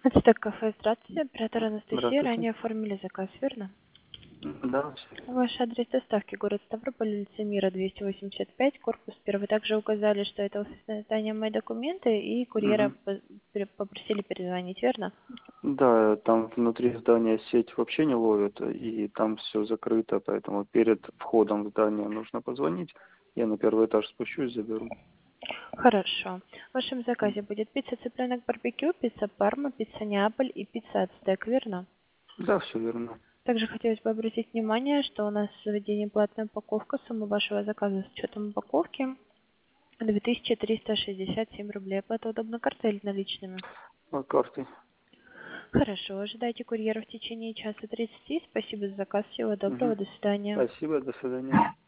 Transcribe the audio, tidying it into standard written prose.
Ацтек кафе, здравствуйте. Оператор Анастасия. Здравствуйте. Ранее оформили заказ, верно? Да, Ваш адрес доставки город Ставрополь, улица Мира, 285, корпус 1. Также указали, что это офисное здание «Мои документы», и курьера мгм. попросили перезвонить, верно? Да, там внутри здания сеть вообще не ловит, и там все закрыто, поэтому перед входом в здание нужно позвонить. Я на первый этаж спущусь, заберу. Хорошо. В вашем заказе будет пицца цыпленок барбекю, пицца парма, пицца Неаполь и пицца Ацтек, верно? Да, все верно. Также хотелось бы обратить внимание, что у нас в заведении платная упаковка. Сумма вашего заказа с учетом упаковки 2367 рублей. Оплата удобно картой или наличными? По карте. Хорошо. Ожидайте курьера в течение часа 30. Спасибо за заказ. Всего доброго. Мгм. До свидания. Спасибо, до свидания.